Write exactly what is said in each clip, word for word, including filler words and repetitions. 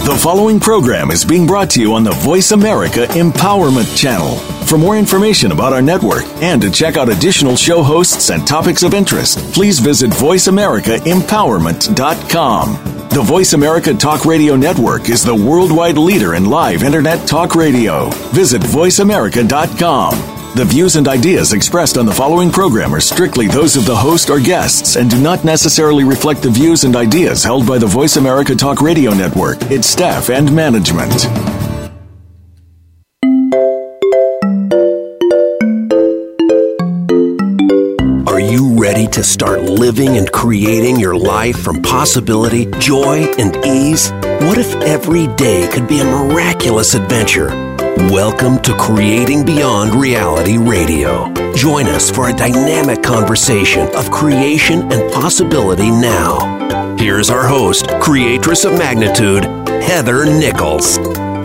The following program is being brought to you on the Voice America Empowerment Channel. For more information about our network and to check out additional show hosts and topics of interest, please visit voice america empowerment dot com. The Voice America Talk Radio Network is the worldwide leader in live Internet talk radio. Visit voice america dot com. The views and ideas expressed on the following program are strictly those of the host or guests and do not necessarily reflect the views and ideas held by the Voice America Talk Radio Network, its staff, and management. Are you ready to start living and creating your life from possibility, joy, and ease? What if every day could be a miraculous adventure? Welcome to Creating Beyond Reality Radio. Join us for a dynamic conversation of creation and possibility now. Here's our host, creatress of magnitude, Heather Nichols.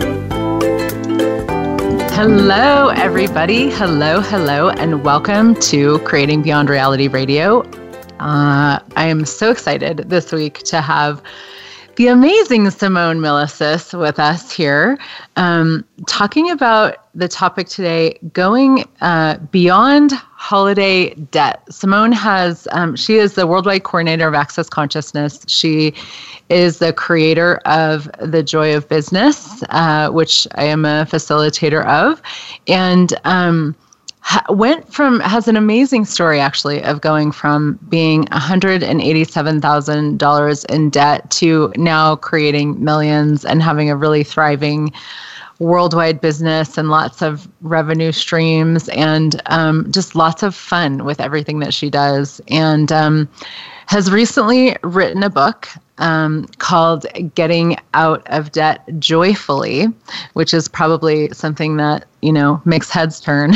Hello, everybody. Hello, hello, and welcome to Creating Beyond Reality Radio. Uh, I am so excited this week to have the amazing Simone Milasas with us here, um, talking about the topic today, going uh, beyond holiday debt. Simone has, um, she is the worldwide coordinator of Access Consciousness. She is the creator of The Joy of Business, uh, which I am a facilitator of, and um, went from, has an amazing story actually of going from being one hundred eighty-seven thousand dollars in debt to now creating millions and having a really thriving worldwide business and lots of revenue streams and um, just lots of fun with everything that she does. And um, has recently written a book Um, called Getting Out of Debt Joyfully, which is probably something that, you know, makes heads turn.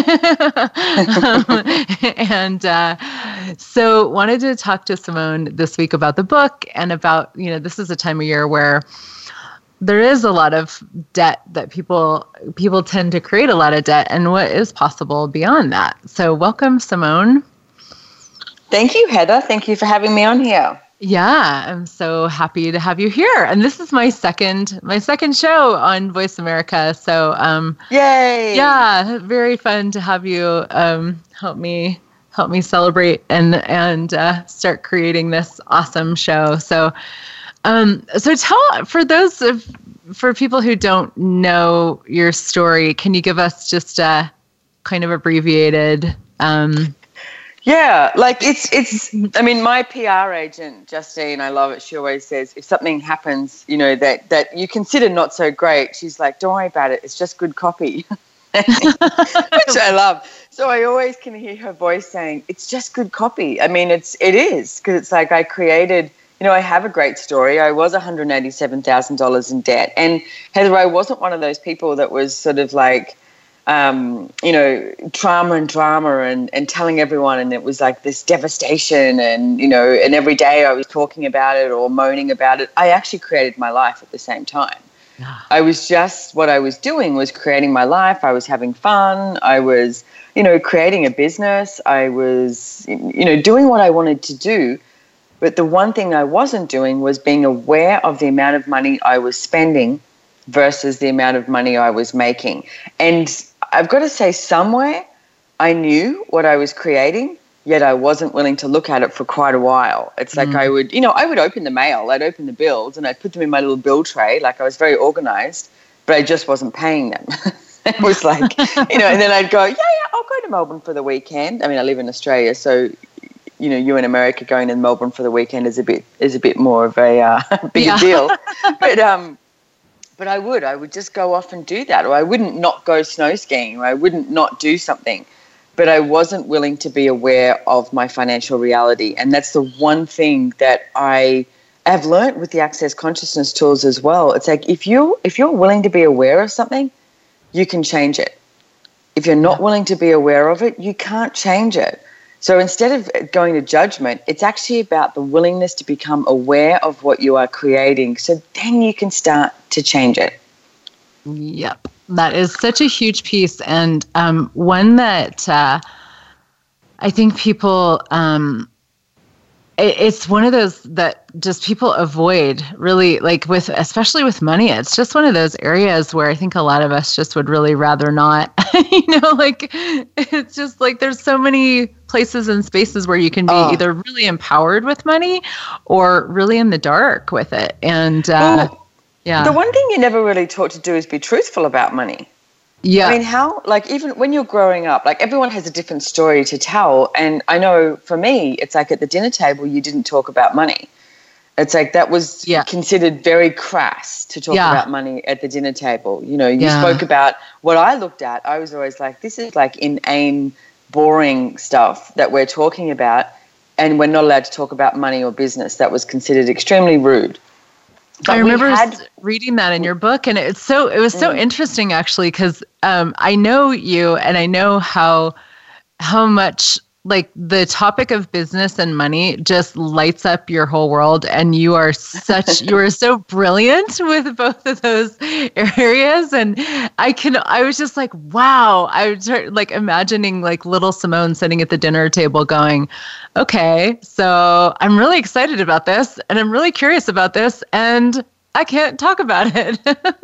um, and uh, so wanted to talk to Simone this week about the book and about, you know, this is a time of year where there is a lot of debt that people people tend to create a lot of debt and what is possible beyond that. So welcome, Simone. Thank you, Heather. Thank you for having me on here. Yeah, I'm so happy to have you here. And this is my second my second show on Voice America. So um Yay. Yeah, very fun to have you um help me help me celebrate and and uh, start creating this awesome show. So um so tell for those of for people who don't know your story, can you give us just a kind of abbreviated um Yeah, like it's, it's, I mean, my P R agent, Justine, I love it. She always says, if something happens, you know, that, that you consider not so great, she's like, don't worry about it. It's just good copy, which I love. So I always can hear her voice saying, it's just good copy. I mean, it's, it is, because it's like I created, you know, I have a great story. I was one hundred eighty-seven thousand dollars in debt. And Heather, I wasn't one of those people that was sort of like, Um, you know, trauma and drama and, and telling everyone, and it was like this devastation and, you know, and every day I was talking about it or moaning about it. I actually created my life at the same time. Yeah. I was just, what I was doing was creating my life. I was having fun. I was, you know, creating a business. I was, you know, doing what I wanted to do. But the one thing I wasn't doing was being aware of the amount of money I was spending versus the amount of money I was making. And I've got to say, somewhere I knew what I was creating, yet I wasn't willing to look at it for quite a while. It's like mm. I would, you know, I would open the mail, I'd open the bills, and I'd put them in my little bill tray, like I was very organized, but I just wasn't paying them. It was like, you know, and then I'd go, yeah, yeah, I'll go to Melbourne for the weekend. I mean, I live in Australia, so, you know, you in America going to Melbourne for the weekend is a bit is a bit more of a uh, bigger yeah. deal. But um. But I would, I would just go off and do that, or I wouldn't not go snow skiing, or I wouldn't not do something. But I wasn't willing to be aware of my financial reality. And that's the one thing that I have learned with the Access Consciousness tools as well. It's like if you if you're willing to be aware of something, you can change it. If you're not willing to be aware of it, you can't change it. So instead of going to judgment, it's actually about the willingness to become aware of what you are creating, so then you can start to change it. Yep. That is such a huge piece, and um, one that uh, I think people um, it's one of those that just people avoid really, like with, especially with money. It's just one of those areas where I think a lot of us just would really rather not, you know, like it's just like there's so many places and spaces where you can be oh. either really empowered with money or really in the dark with it. And uh, well, yeah. The one thing you're never really taught to do is be truthful about money. Yeah. I mean, how, like, even when you're growing up, like, everyone has a different story to tell. And I know for me, it's like at the dinner table, you didn't talk about money. It's like that was yeah. considered very crass to talk yeah. about money at the dinner table. You know, you yeah. spoke about what I looked at. I was always like, this is like inane, boring stuff that we're talking about. And we're not allowed to talk about money or business. That was considered extremely rude. But I remember had, reading that in your book, and it's so it was so mm. interesting actually, because um, I know you, and I know how how much like the topic of business and money just lights up your whole world, and you are such you are so brilliant with both of those areas. And I can I was just like, wow, I was like imagining like little Simone sitting at the dinner table going, okay, so I'm really excited about this, and I'm really curious about this, and I can't talk about it.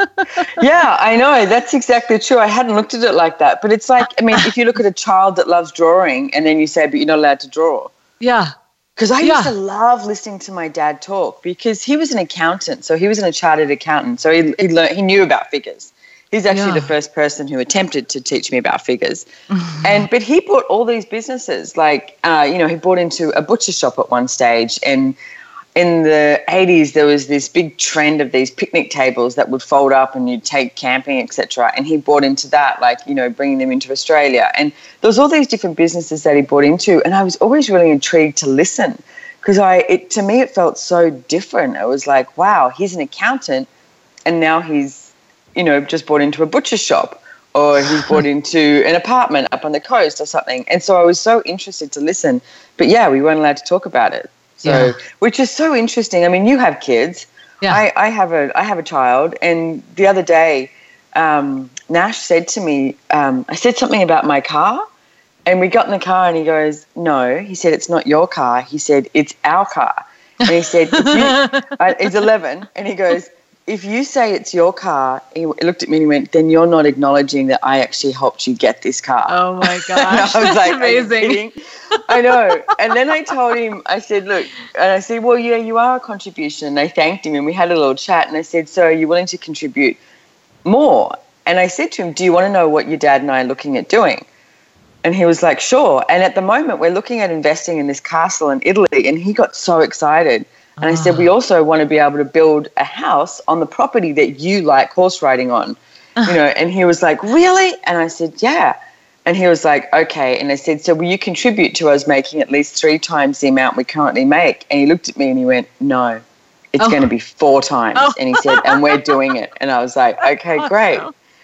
Yeah, I know. That's exactly true. I hadn't looked at it like that. But it's like, I mean, if you look at a child that loves drawing and then you say, but you're not allowed to draw. Yeah. Because I yeah. used to love listening to my dad talk, because he was an accountant. So he was a chartered accountant. So he he, learned, he knew about figures. He's actually yeah. the first person who attempted to teach me about figures. and But he bought all these businesses. Like, uh, you know, he bought into a butcher shop at one stage, and in the eighties, there was this big trend of these picnic tables that would fold up and you'd take camping, et cetera. And he bought into that, like, you know, bringing them into Australia. And there was all these different businesses that he bought into. And I was always really intrigued to listen, because I, it, to me, it felt so different. It was like, wow, he's an accountant, and now he's, you know, just bought into a butcher shop, or he's bought into an apartment up on the coast or something. And so I was so interested to listen. But yeah, we weren't allowed to talk about it. So, yeah. which is so interesting. I mean, you have kids. Yeah. I, I have a I have a child, and the other day, um, Nash said to me, um, I said something about my car, and we got in the car, and he goes, "No," he said, "it's not your car." He said, "It's our car." And he said, if you, uh, he's eleven, and he goes, "If you say it's your car," he looked at me and he went, "then you're not acknowledging that I actually helped you get this car." Oh my gosh, I was like, amazing. I know. And then I told him, I said, look, and I said, well, yeah, you are a contribution. And I thanked him, and we had a little chat, and I said, so are you willing to contribute more? And I said to him, do you want to know what your dad and I are looking at doing? And he was like, sure. And at the moment, we're looking at investing in this castle in Italy, and he got so excited. And I said, we also want to be able to build a house on the property that you like horse riding on, you know. And he was like, really? And I said, yeah. And he was like, okay. And I said, so will you contribute to us making at least three times the amount we currently make? And he looked at me and he went, no, it's oh. going to be four times. Oh. And he said, and we're doing it. And I was like, okay, great.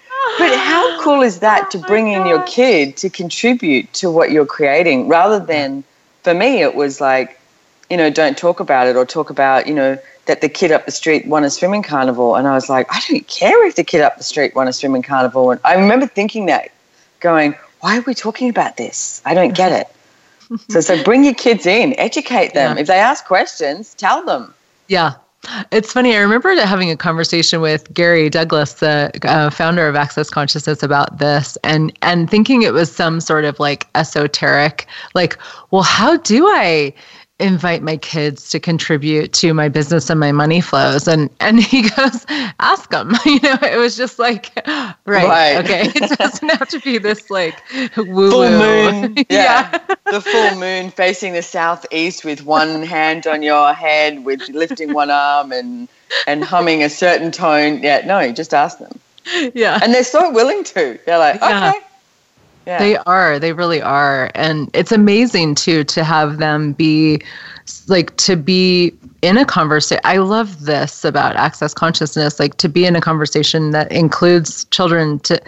But how cool is that, to bring in your kid to contribute to what you're creating, rather than, for me, it was like, you know, don't talk about it, or talk about, you know, that the kid up the street won a swimming carnival. And I was like, I don't care if the kid up the street won a swimming carnival. And I remember thinking that, going, why are we talking about this? I don't get it. so, so bring your kids in, educate them. Yeah. If they ask questions, tell them. Yeah. It's funny. I remember having a conversation with Gary Douglas, the uh, founder of Access Consciousness, about this, and and thinking it was some sort of like esoteric, like, well, how do I invite my kids to contribute to my business and my money flows? And and he goes, ask them. You know, it was just like, right, right. okay. It doesn't have to be this like woo-woo. Full moon. Yeah. yeah. The full moon facing the southeast with one hand on your head, with lifting one arm and and humming a certain tone. Yeah, no, just ask them. Yeah. And they're so willing to. They're like, okay. Yeah. Yeah. They are. They really are. And it's amazing, too, to have them be like, to be in a conversation. I love this about Access Consciousness, like to be in a conversation that includes children, to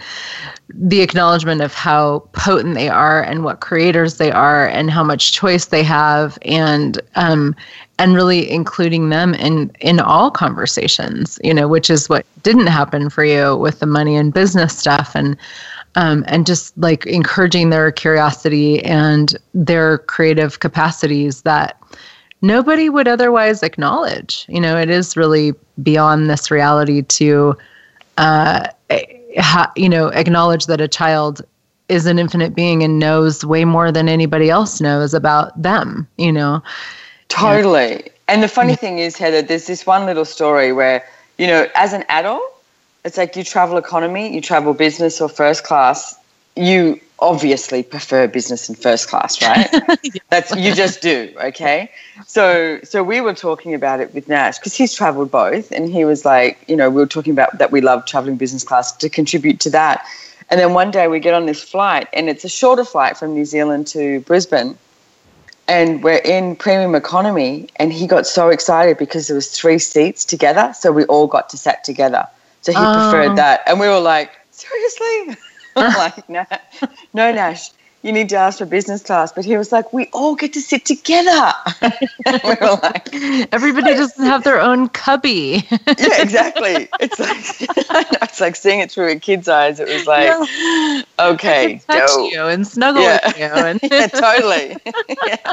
the acknowledgement of how potent they are and what creators they are and how much choice they have, and um, and really including them in, in all conversations, you know, which is what didn't happen for you with the money and business stuff. And Um, and just like encouraging their curiosity and their creative capacities that nobody would otherwise acknowledge. You know, it is really beyond this reality to, uh, ha, you know, acknowledge that a child is an infinite being and knows way more than anybody else knows about them, you know. Totally. Yeah. And the funny thing is, Heather, there's this one little story where, you know, as an adult, it's like you travel economy, you travel business or first class, you obviously prefer business and first class, right? That's you just do, okay? So so we were talking about it with Nash because he's traveled both, and he was like, you know, we were talking about that we love traveling business class to contribute to that. And then one day we get on this flight, and it's a shorter flight from New Zealand to Brisbane, and we're in premium economy, and he got so excited because there was three seats together, so we all got to sit together. So he oh. preferred that. And we were like, seriously? I'm like, no, no, Nash, you need to ask for business class. But he was like, we all get to sit together. And we were like, everybody doesn't have their own cubby. Yeah, exactly. It's like it's like seeing it through a kid's eyes. It was like, yeah. okay, I can touch dope. you and snuggle yeah. with you. And yeah, totally. yeah.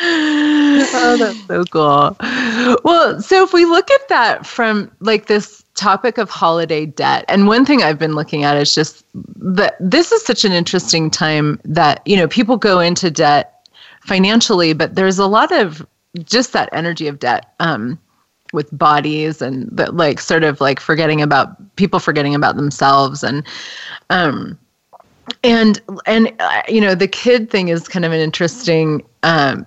Oh, that's so cool. Well, so if we look at that from like this topic of holiday debt, and one thing I've been looking at is just that this is such an interesting time that, you know, people go into debt financially, but there's a lot of just that energy of debt um, with bodies and that, like, sort of like forgetting about people forgetting about themselves. And, um, and, and, uh, you know, the kid thing is kind of an interesting, um,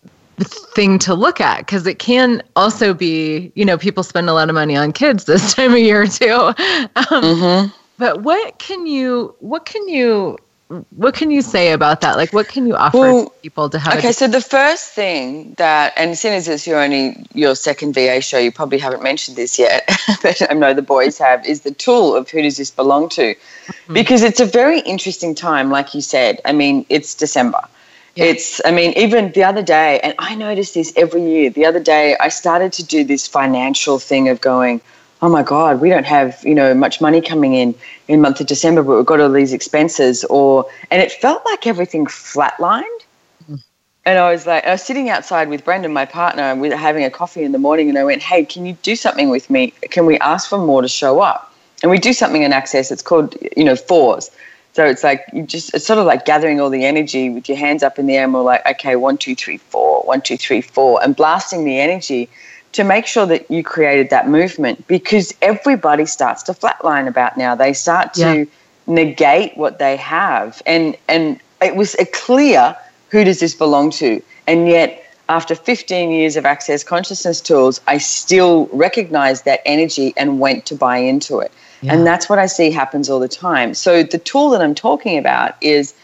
thing to look at, because it can also be, you know, people spend a lot of money on kids this time of year too. Um, mm-hmm. But what can you, what can you, what can you say about that? Like, what can you offer well, people to have? Okay, a- so the first thing that, and seeing as it's your only your second V A show, you probably haven't mentioned this yet, but I know the boys have, is the tool of who does this belong to, mm-hmm. because it's a very interesting time, like you said. I mean, it's December. Yeah. It's, I mean, even the other day, and I notice this every year, the other day I started to do this financial thing of going, oh my God, we don't have, you know, much money coming in in the month of December, but we've got all these expenses, or, and it felt like everything flatlined. Mm-hmm. And I was like, I was sitting outside with Brendan, my partner, and we were having a coffee in the morning, and I went, hey, can you do something with me? Can we ask for more to show up? And we do something in Access, it's called, you know, fours. So it's like you just, it's sort of like gathering all the energy with your hands up in the air, and we're like, okay, one, two, three, four, one, two, three, four, and blasting the energy to make sure that you created that movement, because everybody starts to flatline about now. They start to yeah. negate what they have. And, and it was a clear, who does this belong to? And yet after fifteen years of Access Consciousness tools, I still recognized that energy and went to buy into it. Yeah. And that's what I see happens all the time. So the tool that I'm talking about is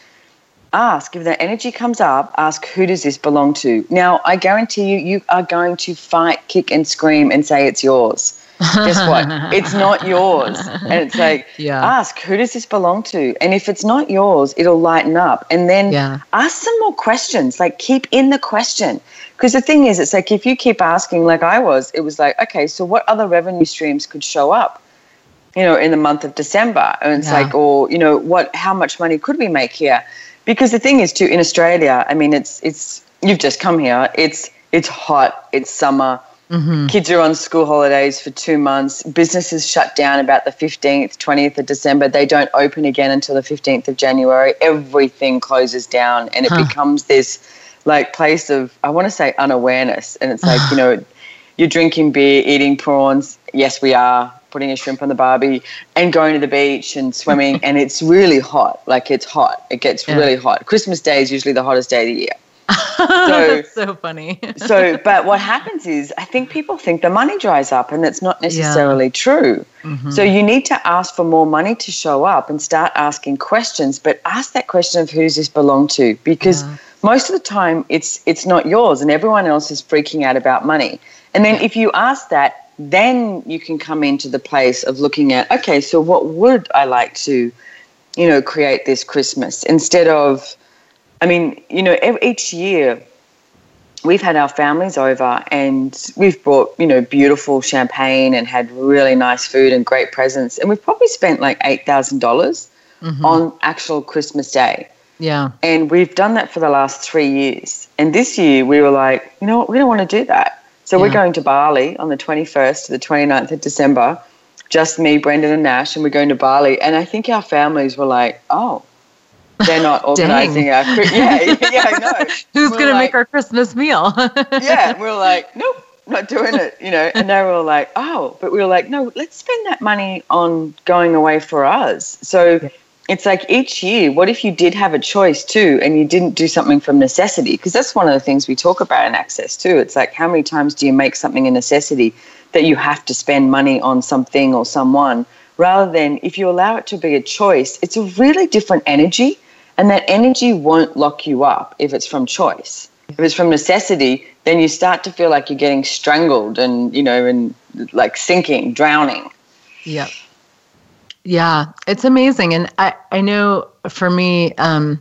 ask, if that energy comes up, ask, who does this belong to? Now, I guarantee you, you are going to fight, kick and scream and say it's yours. Guess what? It's not yours. And it's like, yeah. ask, who does this belong to? And if it's not yours, it'll lighten up. And then yeah. ask some more questions, like keep in the question. Because the thing is, it's like if you keep asking like I was, it was like, okay, so what other revenue streams could show up, you know, in the month of December? And it's yeah. like, or, you know, what, how much money could we make here? Because the thing is too, in Australia, I mean, it's, it's, you've just come here. It's, it's hot. It's summer. Mm-hmm. Kids are on school holidays for two months. Businesses shut down about the fifteenth, twentieth of December. They don't open again until the fifteenth of January. Everything closes down, and it huh. becomes this like place of, I want to say, unawareness. And it's like, you know, you're drinking beer, eating prawns. Yes, we are. Putting a shrimp on the barbie and going to the beach and swimming. And it's really hot. Like, it's hot. It gets yeah. really hot. Christmas Day is usually the hottest day of the year. So, that's so funny. so, but what happens is, I think people think the money dries up, and that's not necessarily yeah. true. Mm-hmm. So you need to ask for more money to show up and start asking questions, but ask that question of who does this belong to? Because yeah. most of the time it's it's not yours, and everyone else is freaking out about money. And then yeah. if you ask that, then you can come into the place of looking at, okay, so what would I like to, you know, create this Christmas? Instead of, I mean, you know, each year we've had our families over and we've brought, you know, beautiful champagne and had really nice food and great presents. And we've probably spent like eight thousand dollars mm-hmm. on actual Christmas Day. Yeah. And we've done that for the last three years. And this year we were like, you know what, we don't want to do that. So yeah. we're going to Bali on the twenty-first to the twenty-ninth of December, just me, Brendan and Nash, and we're going to Bali. And I think our families were like, oh, they're not organising our, yeah, yeah, I know. Who's going like, to make our Christmas meal? Yeah, and we were like, nope, not doing it, you know. And they were all like, oh, but we were like, no, let's spend that money on going away for us. So yeah. it's like each year, what if you did have a choice too and you didn't do something from necessity? Because that's one of the things we talk about in Access too. It's like, how many times do you make something a necessity that you have to spend money on something or someone, rather than if you allow it to be a choice, it's a really different energy. And that energy won't lock you up if it's from choice. If it's from necessity, then you start to feel like you're getting strangled and, you know, and like sinking, drowning. Yeah. Yeah, it's amazing. And I, I know for me, um,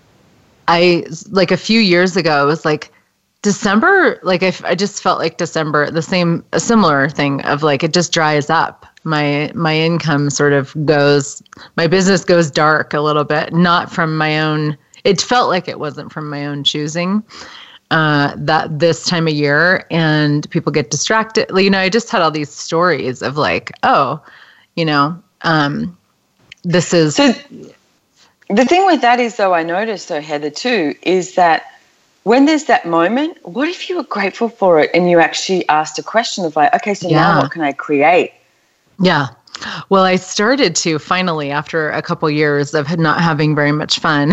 I, like a few years ago, it was like December, like I, I just felt like December, the same, a similar thing of like, it just dries up. My my income sort of goes, my business goes dark a little bit, not from my own, it felt like it wasn't from my own choosing uh, that this time of year, and people get distracted. You know, I just had all these stories of like, oh, you know, um, this is. So the thing with that is though, I noticed though, Heather too, is that when there's that moment, what if you were grateful for it and you actually asked a question of like, okay, so yeah. now what can I create? Yeah. Well, I started to finally after a couple years of not having very much fun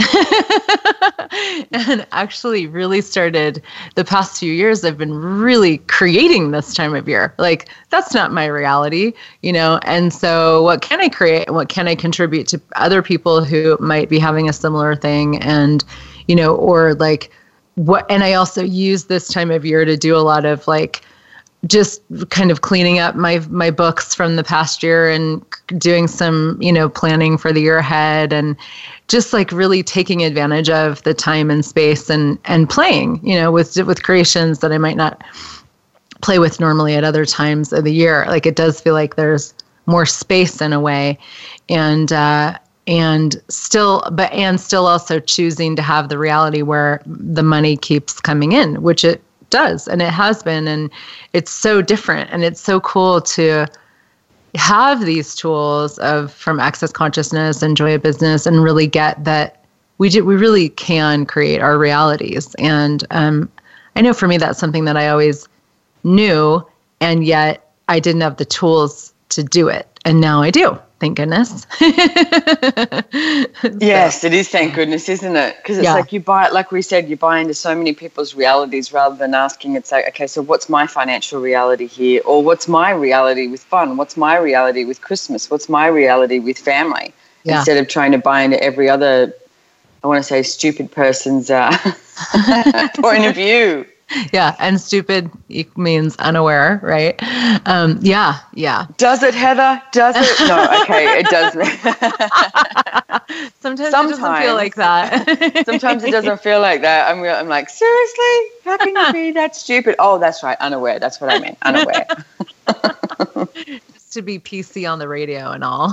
and actually really started the past few years. I've been really creating this time of year. Like that's not my reality, you know? And so what can I create and what can I contribute to other people who might be having a similar thing? And, you know, or like what, and I also use this time of year to do a lot of like, just kind of cleaning up my my books from the past year and doing some, you know, planning for the year ahead, and just like really taking advantage of the time and space and and playing, you know, with with creations that I might not play with normally at other times of the year. Like it does feel like there's more space in a way, and uh, and still, but and still also choosing to have the reality where the money keeps coming in, which it does, and it has been, and it's so different, and it's so cool to have these tools of from Access Consciousness and Joy of Business, and really get that we do, we really can create our realities. And um, I know for me that's something that I always knew, and yet I didn't have the tools to do it, and now I do. Thank goodness. Yes, it is. Thank goodness, isn't it? Because it's yeah. like you buy, like we said, you buy into so many people's realities rather than asking, it's like, okay, so what's my financial reality here? Or what's my reality with fun? What's my reality with Christmas? What's my reality with family? Yeah. Instead of trying to buy into every other, I want to say, stupid person's uh, point of view. Yeah, and stupid means unaware, right? Um, yeah, yeah. Does it, Heather? Does it? No, okay, it does. Sometimes, Sometimes it doesn't feel like that. Sometimes it doesn't feel like that. I'm, I'm like, seriously? How can you be that stupid? Oh, that's right, unaware. That's what I meant, unaware. Just to be P C on the radio and all.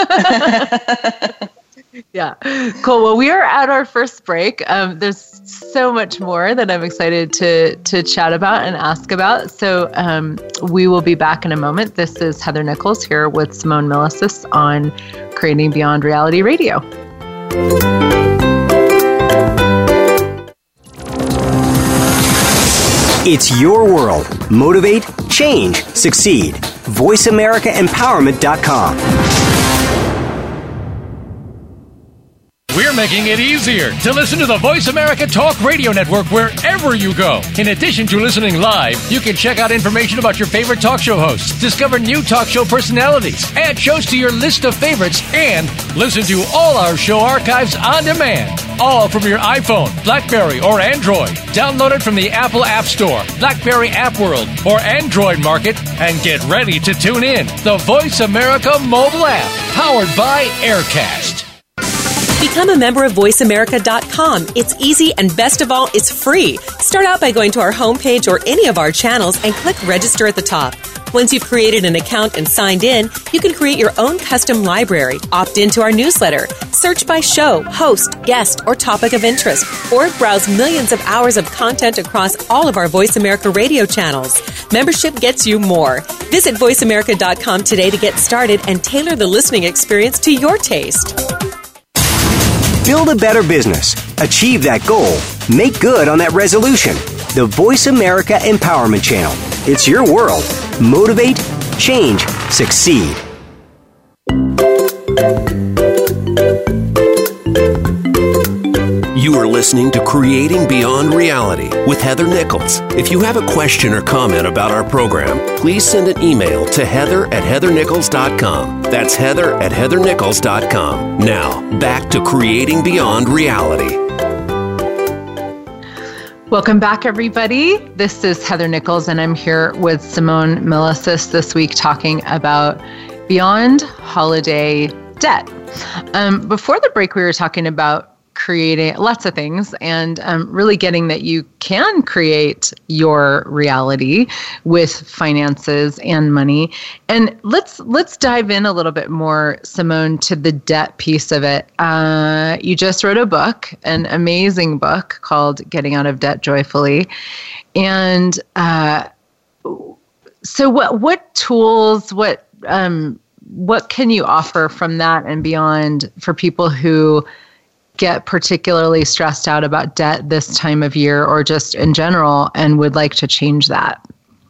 Yeah. Cool. Well, we are at our first break. Um, there's so much more that I'm excited to to chat about and ask about. So um, we will be back in a moment. This is Heather Nichols here with Simone Milasas on Creating Beyond Reality Radio. It's your world. Motivate, change, succeed. voice america empowerment dot com. We're making it easier to listen to the Voice America Talk Radio Network wherever you go. In addition to listening live, you can check out information about your favorite talk show hosts, discover new talk show personalities, add shows to your list of favorites, and listen to all our show archives on demand. All from your iPhone, BlackBerry, or Android. Download it from the Apple App Store, BlackBerry App World, or Android Market, and get ready to tune in. The Voice America mobile app, powered by Aircast. Become a member of voice america dot com. It's easy, and best of all, it's free. Start out by going to our homepage or any of our channels and click register at the top. Once you've created an account and signed in, you can create your own custom library, opt into our newsletter, Search by show, host, guest, or topic of interest, or browse millions of hours of content across all of our Voice America radio channels. Membership gets you more. Visit voice america dot com today to get started and tailor the listening experience to your taste. Build a better business. Achieve that goal. Make good on that resolution. The Voice America Empowerment Channel. It's your world. Motivate, change, succeed. You are listening to Creating Beyond Reality with Heather Nichols. If you have a question or comment about our program, please send an email to heather at heather nichols dot com. That's heather at heather nichols dot com. Now, back to Creating Beyond Reality. Welcome back, everybody. This is Heather Nichols, and I'm here with Simone Milasas this week talking about Beyond Holiday Debt. Um, before the break, we were talking about creating lots of things and um, really getting that you can create your reality with finances and money. And let's let's dive in a little bit more, Simone, to the debt piece of it. Uh, you just wrote a book, an amazing book called Getting Out of Debt Joyfully. And uh, so what what tools, what um, what can you offer from that and beyond for people who get particularly stressed out about debt this time of year or just in general and would like to change that?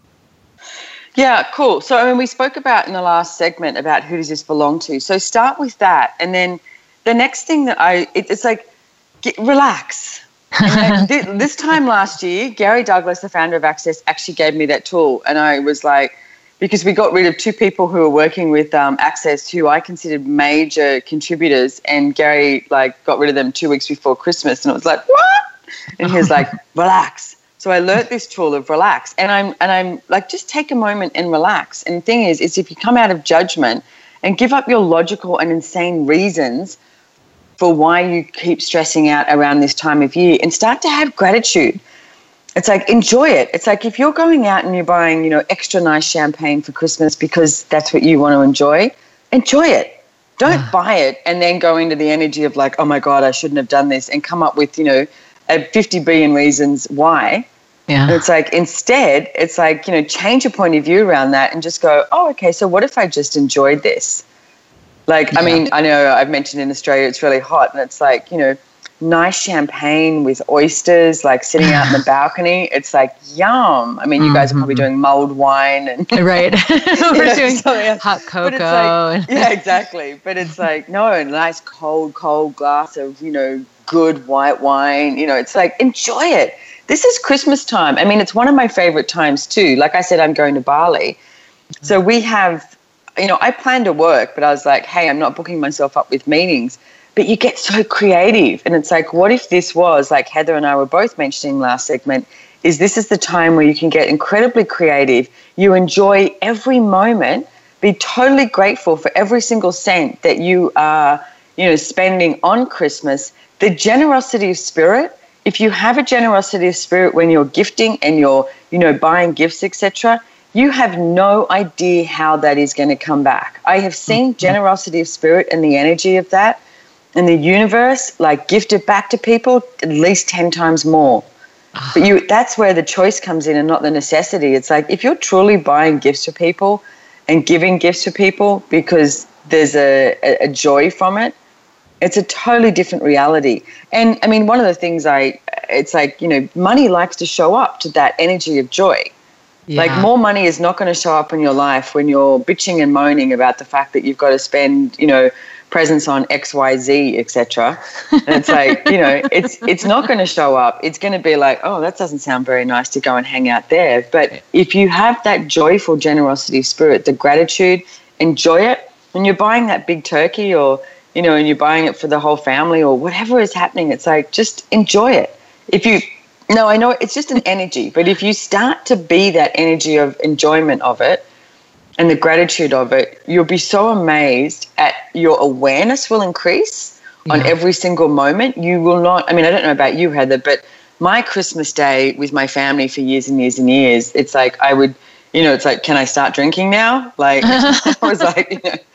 Yeah, cool. So, I mean, we spoke about in the last segment about who does this belong to. So start with that. And then the next thing that I, it, it's like, get, relax. And th- this time last year, Gary Douglas, the founder of Access, actually gave me that tool. And I was like, because we got rid of two people who were working with um, Access, who I considered major contributors, and Gary like got rid of them two weeks before Christmas, and it was like, what? And he was like, relax. So I learned this tool of relax, and I'm and I'm like, just take a moment and relax. And the thing is, is if you come out of judgment and give up your logical and insane reasons for why you keep stressing out around this time of year, and start to have gratitude. It's like, enjoy it. It's like if you're going out and you're buying, you know, extra nice champagne for Christmas because that's what you want to enjoy, enjoy it. Don't buy it and then go into the energy of like, oh my God, I shouldn't have done this, and come up with, you know, fifty billion reasons why. Yeah. And it's like, instead, it's like, you know, change your point of view around that and just go, oh, okay, so what if I just enjoyed this? Like, yeah. I mean, I know I've mentioned in Australia it's really hot, and it's like, you know, nice champagne with oysters, like sitting out in the balcony. It's like, yum. I mean, you guys are probably doing mulled wine. and Right. We're know, doing so, hot cocoa. Like, yeah, exactly. But it's like, no, a nice cold, cold glass of, you know, good white wine. You know, it's like, enjoy it. This is Christmas time. I mean, it's one of my favorite times too. Like I said, I'm going to Bali. So we have, you know, I planned to work, but I was like, hey, I'm not booking myself up with meetings. But you get so creative, and it's like, what if this was, like Heather and I were both mentioning last segment, is this is the time where you can get incredibly creative. You enjoy every moment, be totally grateful for every single cent that you are, you know, spending on Christmas. The generosity of spirit, if you have a generosity of spirit when you're gifting and you're, you know, buying gifts, et cetera, you have no idea how that is going to come back. I have seen generosity of spirit and the energy of that and the universe, like, gift it back to people at least ten times more. But you, that's where the choice comes in and not the necessity. It's like, if you're truly buying gifts for people and giving gifts to people because there's a, a, a joy from it, it's a totally different reality. And, I mean, one of the things I, it's like, you know, money likes to show up to that energy of joy. Yeah. Like, more money is not going to show up in your life when you're bitching and moaning about the fact that you've got to spend, you know, presents on X, Y, Z, et cetera. And it's like, you know, it's it's not going to show up. It's going to be like, oh, that doesn't sound very nice to go and hang out there. But if you have that joyful generosity spirit, the gratitude, enjoy it. When you're buying that big turkey, or, you know, and you're buying it for the whole family or whatever is happening, it's like, just enjoy it. If you, no, I know it's just an energy, but if you start to be that energy of enjoyment of it, and the gratitude of it, you'll be so amazed at your awareness will increase yeah. on every single moment. You will not, I mean, I don't know about you, Heather, but my Christmas day with my family for years and years and years, it's like I would, you know, it's like, can I start drinking now? Like, I was like, you know,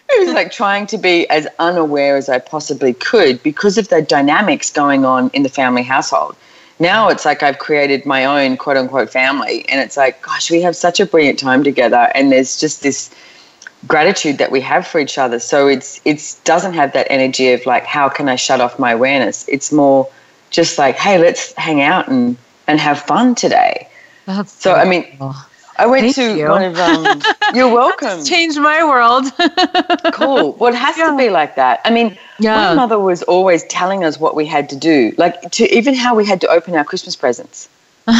It was like trying to be as unaware as I possibly could because of the dynamics going on in the family household. Now it's like I've created my own quote unquote family, and it's like, gosh, we have such a brilliant time together, and there's just this gratitude that we have for each other. So it's it's doesn't have that energy of like, how can I shut off my awareness? It's more just like, hey, let's hang out and, and have fun today. That's so, so I mean, cool. I went Thank to you. one of um. You're welcome. Changed my world. Cool. Well, it has yeah. to be like that. I mean, yeah. my mother was always telling us what we had to do, like to even how we had to open our Christmas presents.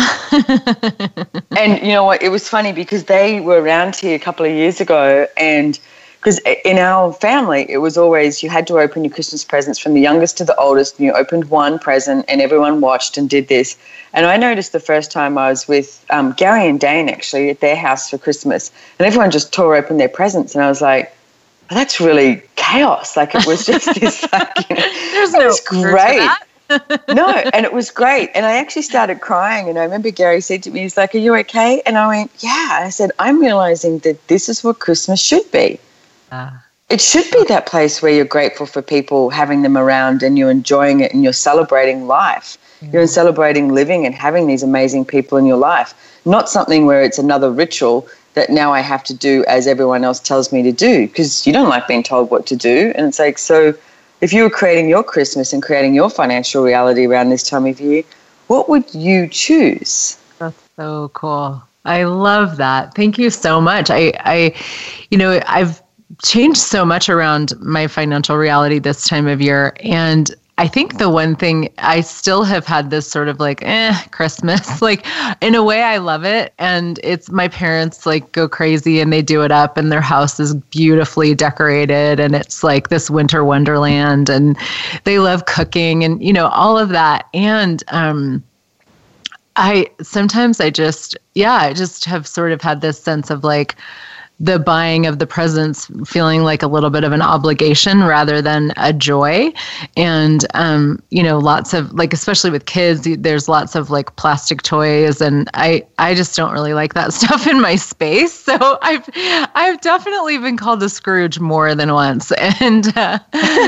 And you know what? It was funny because they were around here a couple of years ago, and because in our family, it was always you had to open your Christmas presents from the youngest to the oldest, and you opened one present, and everyone watched and did this. And I noticed the first time I was with um, Gary and Dane, actually, at their house for Christmas, and everyone just tore open their presents, and I was like, oh, that's really chaos. Like, it was just this, like, you know, There's it no was great. No, and it was great. And I actually started crying, and I remember Gary said to me, he's like, are you okay? And I went, yeah. I said, I'm realizing that this is what Christmas should be. Uh, it should be that place where you're grateful for people, having them around, and you're enjoying it, and you're celebrating life. Yeah. You're celebrating living and having these amazing people in your life, not something where it's another ritual that now I have to do as everyone else tells me to do, because you don't like being told what to do. And it's like, so if you were creating your Christmas and creating your financial reality around this time of year, what would you choose? That's so cool. I love that. Thank you so much. I, I, you know, I've changed so much around my financial reality this time of year. And I think the one thing, I still have had this sort of like, eh, Christmas. Like, in a way, I love it. And it's my parents like go crazy and they do it up, and their house is beautifully decorated, and it's like this winter wonderland, and they love cooking and, you know, all of that. And um, I sometimes I just, yeah, I just have sort of had this sense of like, the buying of the presents feeling like a little bit of an obligation rather than a joy. And, um, you know, lots of like, especially with kids, there's lots of like plastic toys, and I, I just don't really like that stuff in my space. So I've, I've definitely been called a Scrooge more than once. And, uh,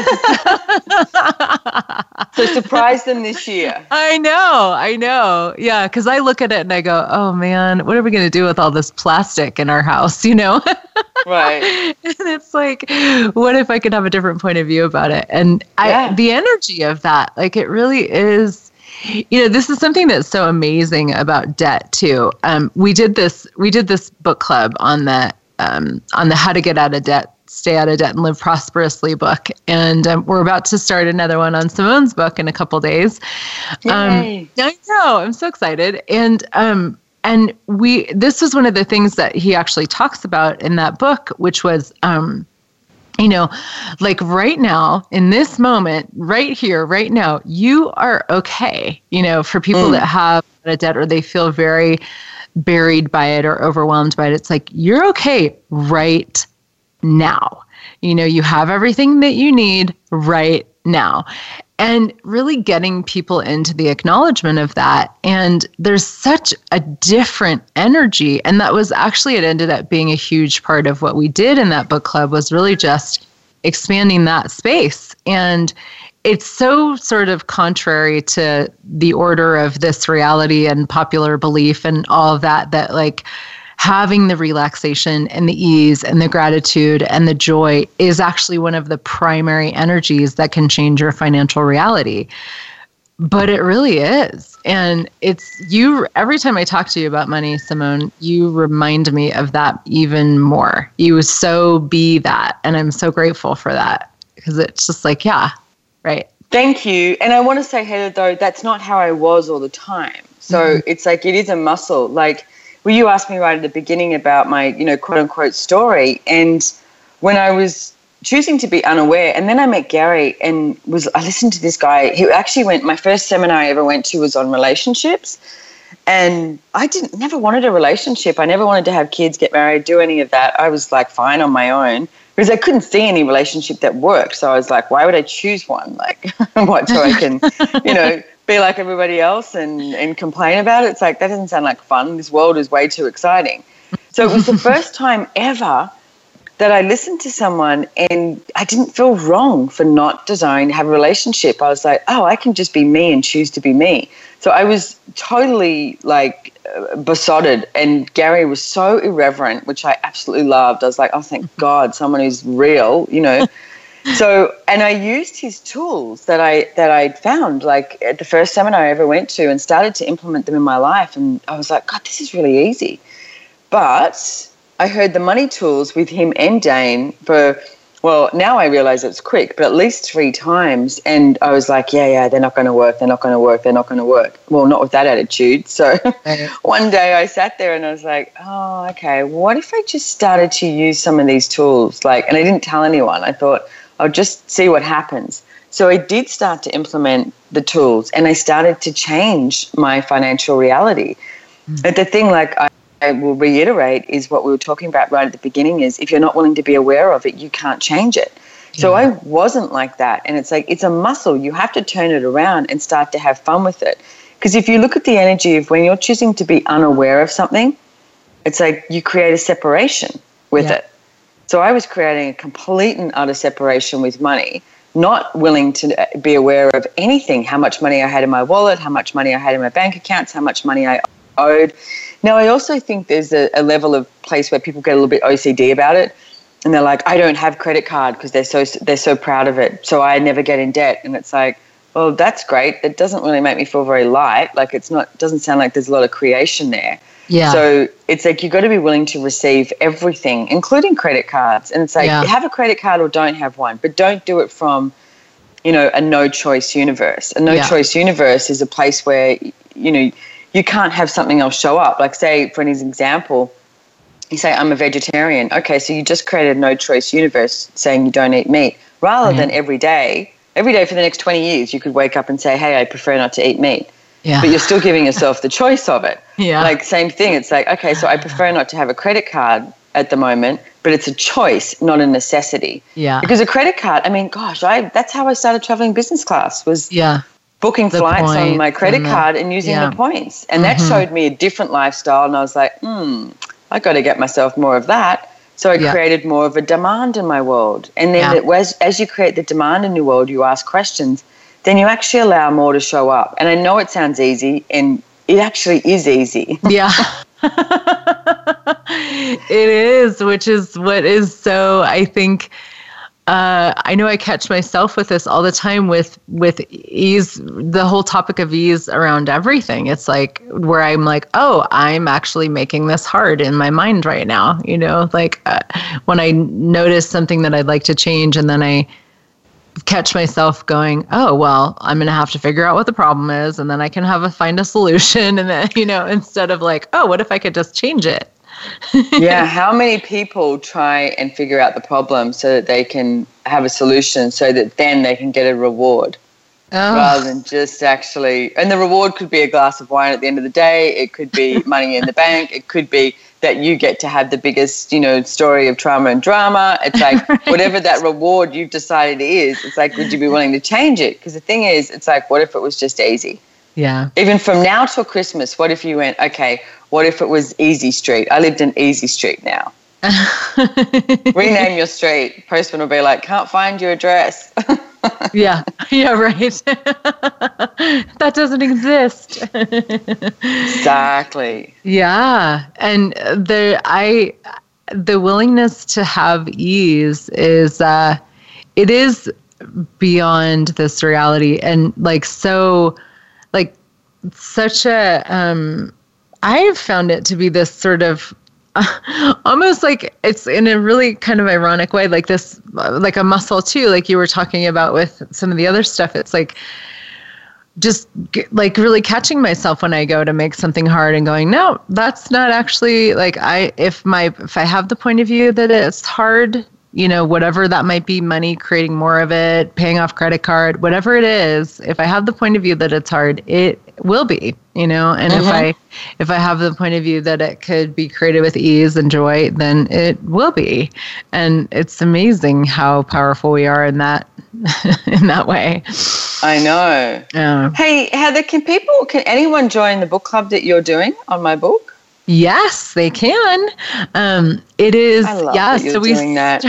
so surprise them this year. I know, I know. Yeah. Cause I look at it and I go, oh man, what are we going to do with all this plastic in our house? You know? Right. And it's like, what if I could have a different point of view about it? And yeah. I, the energy of that, like it really is, you know, this is something that's so amazing about debt too. Um, we did this, we did this book club on the, um, on the How to Get Out of Debt, Stay Out of Debt and Live Prosperously book. And um, we're about to start another one on Simone's book in a couple days. Yay. Um, I know, I'm so excited. And, um, And we, this was one of the things that he actually talks about in that book, which was, um, you know, like right now, in this moment, right here, right now, you are okay. You know, for people mm. that have a debt or they feel very buried by it or overwhelmed by it, it's like, you're okay right now. You know, you have everything that you need right now. And really getting people into the acknowledgement of that. And there's such a different energy. And that was actually, it ended up being a huge part of what we did in that book club, was really just expanding that space. And it's so sort of contrary to the order of this reality and popular belief and all of that, that like having the relaxation and the ease and the gratitude and the joy is actually one of the primary energies that can change your financial reality. But it really is. And it's you, every time I talk to you about money, Simone, you remind me of that even more. You so be that. And I'm so grateful for that, because it's just like, yeah, right. Thank you. And I want to say, Heather, though, that's not how I was all the time. So mm-hmm. it's like, it is a muscle. Like, well, you asked me right at the beginning about my, you know, quote unquote story. And when I was choosing to be unaware, and then I met Gary and was, I listened to this guy who actually went, my first seminar I ever went to was on relationships. And I didn't, never wanted a relationship. I never wanted to have kids, get married, do any of that. I was like fine on my own because I couldn't see any relationship that worked. So I was like, why would I choose one? Like, what, so I can, you know, be like everybody else and, and complain about it. It's like, that doesn't sound like fun. This world is way too exciting. So it was the first time ever that I listened to someone and I didn't feel wrong for not desiring to have a relationship. I was like, oh, I can just be me and choose to be me. So I was totally like uh, besotted, and Gary was so irreverent, which I absolutely loved. I was like, oh, thank God, someone who's real, you know. So, and I used his tools that I that I found like at the first seminar I ever went to, and started to implement them in my life. And I was like, God, this is really easy. But I heard the money tools with him and Dane for, well, now I realize it's quick, but at least three times. And I was like, yeah, yeah, they're not going to work. They're not going to work. They're not going to work. Well, not with that attitude. So one day I sat there and I was like, oh, okay, what if I just started to use some of these tools? Like, and I didn't tell anyone. I thought I'll just see what happens. So I did start to implement the tools, and I started to change my financial reality. Mm-hmm. But the thing, like, I, I will reiterate, is what we were talking about right at the beginning, is if you're not willing to be aware of it, you can't change it. Yeah. So I wasn't like that. And it's like, it's a muscle. You have to turn it around and start to have fun with it. Because if you look at the energy of when you're choosing to be unaware of something, it's like you create a separation with yeah. it. So I was creating a complete and utter separation with money, not willing to be aware of anything, how much money I had in my wallet, how much money I had in my bank accounts, how much money I owed. Now, I also think there's a, a level of place where people get a little bit O C D about it, and they're like, I don't have credit card because they're so they're so proud of it, so I never get in debt. And it's like, well, that's great. That doesn't really make me feel very light. Like, it's not, doesn't sound like there's a lot of creation there. Yeah. So it's like you've got to be willing to receive everything, including credit cards. And it's like, yeah. have a credit card or don't have one, but don't do it from, you know, a no-choice universe. A no-choice yeah. universe is a place where, you know, you can't have something else show up. Like, say, for an example, you say, I'm a vegetarian. Okay, so you just created a no-choice universe saying you don't eat meat. Rather mm-hmm. than every day, every day for the next twenty years, you could wake up and say, hey, I prefer not to eat meat. Yeah. But you're still giving yourself the choice of it. Yeah. Like, same thing. It's like, okay, so I prefer not to have a credit card at the moment, but it's a choice, not a necessity. Yeah. Because a credit card, I mean, gosh, I that's how I started traveling business class, was yeah. booking the flights on my credit and the, card and using yeah. the points. And mm-hmm. that showed me a different lifestyle. And I was like, hmm, I got to get myself more of that. So I yeah. created more of a demand in my world. And then yeah. it was, as you create the demand in your world, you ask questions, then you actually allow more to show up. And I know it sounds easy, and it actually is easy. Yeah. It is, which is what is so, I think, uh, I know I catch myself with this all the time with, with ease, the whole topic of ease around everything. It's like where I'm like, oh, I'm actually making this hard in my mind right now. You know, like uh, when I notice something that I'd like to change, and then I catch myself going, oh, well, I'm going to have to figure out what the problem is, and then I can have a find a solution. And then, you know, instead of like, oh, what if I could just change it? Yeah. How many people try and figure out the problem so that they can have a solution, so that then they can get a reward oh. rather than just actually, and the reward could be a glass of wine at the end of the day. It could be money in the bank. It could be that you get to have the biggest, you know, story of trauma and drama. It's like, right. whatever that reward you've decided is, it's like, would you be willing to change it? Because the thing is, it's like, what if it was just easy? Yeah. Even from now till Christmas, what if you went, okay, what if it was Easy Street? I lived in Easy Street now. Rename your street. Postman will be like, can't find your address. yeah. Yeah, right. That doesn't exist. Exactly. Yeah. And the I the willingness to have ease is uh it is beyond this reality, and like so like such a um I've found it to be this sort of uh, almost like it's in a really kind of ironic way, like this, uh, like a muscle too, like you were talking about with some of the other stuff. It's like just g- like really catching myself when I go to make something hard and going, no, that's not actually like I, if my, if I have the point of view that it's hard, you know, whatever that might be, money, creating more of it, paying off credit card, whatever it is, if I have the point of view that it's hard, it will be, you know, and mm-hmm. if I, if I have the point of view that it could be created with ease and joy, then it will be. And it's amazing how powerful we are in that, in that way. I know. Yeah. Hey, Heather, can people, can anyone join the book club that you're doing on my book? Yes, they can. Um, it is. I love yeah, that you're so we doing that.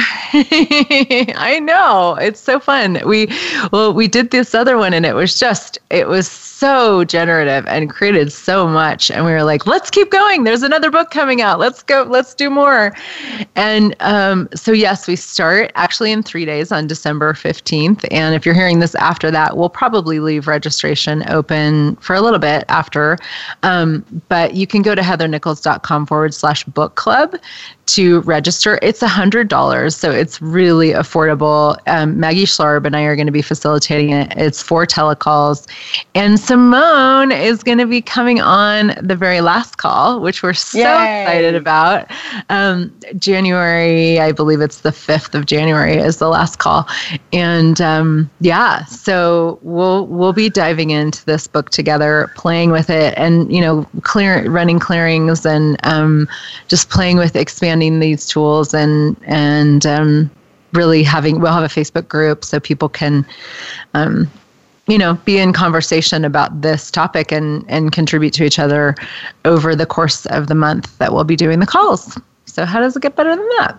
I know. It's so fun. We well, we did this other one and it was just it was so generative and created so much. And we were like, let's keep going. There's another book coming out. Let's go, let's do more. And um, so yes, we start actually in three days on December fifteenth. And if you're hearing this after that, we'll probably leave registration open for a little bit after. Um, but you can go to heathernichols.com forward slash book club to register. It's one hundred dollars, so it's really affordable. Um, Maggie Schlarb and I are going to be facilitating it. It's four telecalls. And Simone is going to be coming on the very last call, which we're so Yay. excited about. Um, January, I believe it's the fifth of January is the last call. And um, yeah, so we'll we'll be diving into this book together, playing with it and, you know, clear running clearings and um, just playing with expanding these tools and and um, really having we'll have a Facebook group so people can um, you know be in conversation about this topic and and contribute to each other over the course of the month that we'll be doing the calls. So how does it get better than that?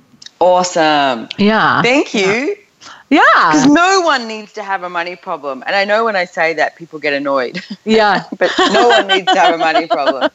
Awesome. Yeah. Thank you. Yeah. Because no one needs to have a money problem. And I know when I say that, people get annoyed. Yeah. But no one needs to have a money problem.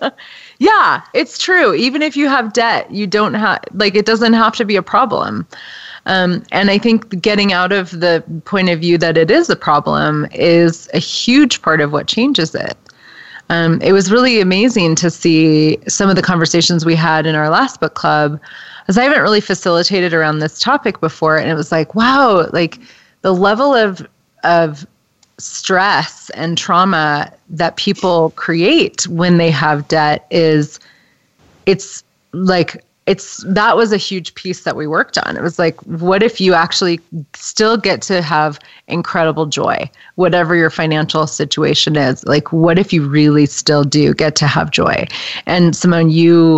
Yeah, it's true. Even if you have debt, you don't have, like, it doesn't have to be a problem. Um, and I think getting out of the point of view that it is a problem is a huge part of what changes it. Um, it was really amazing to see some of the conversations we had in our last book club, as I haven't really facilitated around this topic before. And it was like, wow, like the level of of stress and trauma that people create when they have debt is, it's like, it's, that was a huge piece that we worked on. It was like, what if you actually still get to have incredible joy, whatever your financial situation is? Like, what if you really still do get to have joy? And Simone, you,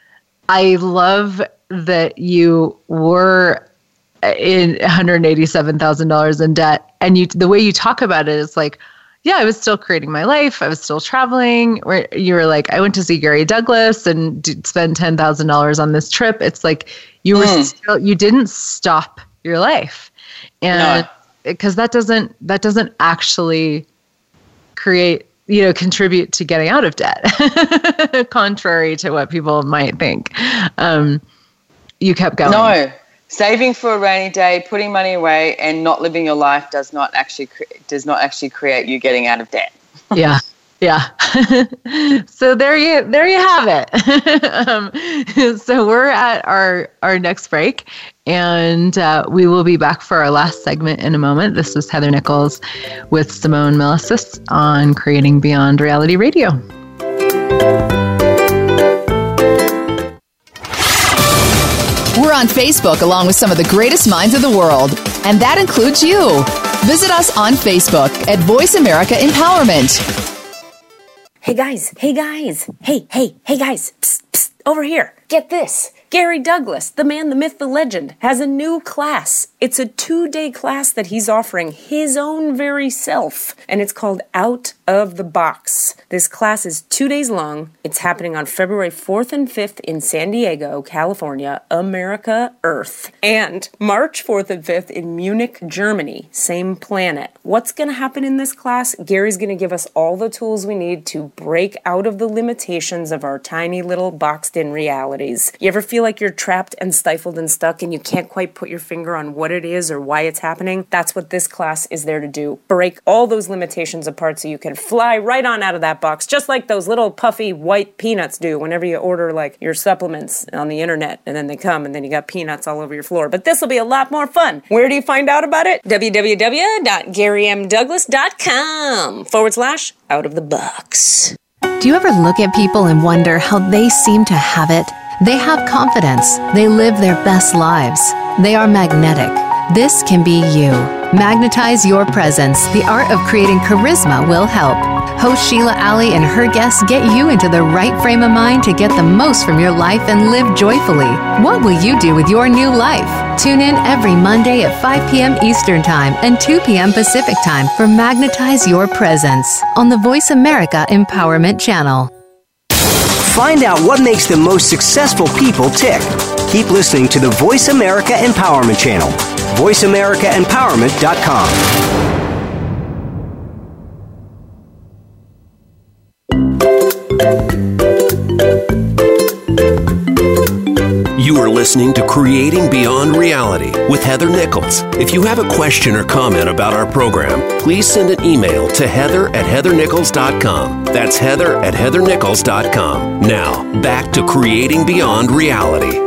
I love that you were in one hundred eighty-seven thousand dollars in debt. And you, the way you talk about it is like, yeah, I was still creating my life. I was still traveling. Where you were like, I went to see Gary Douglas and did spend ten thousand dollars on this trip. It's like you were mm. still, you didn't stop your life. And because no. that doesn't, that doesn't actually create, you know, contribute to getting out of debt, contrary to what people might think. Um, you kept going. No. Saving for a rainy day, putting money away, and not living your life does not actually cre- does not actually create you getting out of debt. Yeah, yeah. So there you there you have it. um, so we're at our our next break, and uh, we will be back for our last segment in a moment. This is Heather Nichols with Simone Milasas on Creating Beyond Reality Radio. We're on Facebook along with some of the greatest minds of the world, and that includes you. Visit us on Facebook at Voice America Empowerment. Hey guys, hey guys, hey, hey, hey guys, psst, psst, over here. Get this. Gary Douglas, the man, the myth, the legend, has a new class. It's a two-day class that he's offering his own very self, and it's called Out of the Box. This class is two days long. It's happening on February fourth and fifth in San Diego, California, America, Earth, and March fourth and fifth in Munich, Germany, same planet. What's going to happen in this class? Gary's going to give us all the tools we need to break out of the limitations of our tiny little boxed-in realities. You ever feel like you're trapped and stifled and stuck and you can't quite put your finger on what it is or why it's happening? That's what this class is there to do. Break all those limitations apart so you can fly right on out of that box, just like those little puffy white peanuts do whenever you order like your supplements on the internet, and then they come and then you got peanuts all over your floor. But this will be a lot more fun. Where do you find out about it? www.garymdouglas.com forward slash out of the box. Do you ever look at people and wonder how they seem to have it? They have confidence. They live their best lives. They are magnetic. This can be you. Magnetize your presence. The art of creating charisma will help. Host Sheila Alley and her guests get you into the right frame of mind to get the most from your life and live joyfully. What will you do with your new life? Tune in every Monday at five p.m. Eastern Time and two p.m. Pacific Time for Magnetize Your Presence on the Voice America Empowerment Channel. Find out what makes the most successful people tick. Keep listening to the Voice America Empowerment Channel. voice america empowerment dot com. You are listening to Creating Beyond Reality with Heather Nichols. If you have a question or comment about our program, please send an email to heather at heather nichols dot com. That's heather at heather nichols dot com. Now, back to Creating Beyond Reality.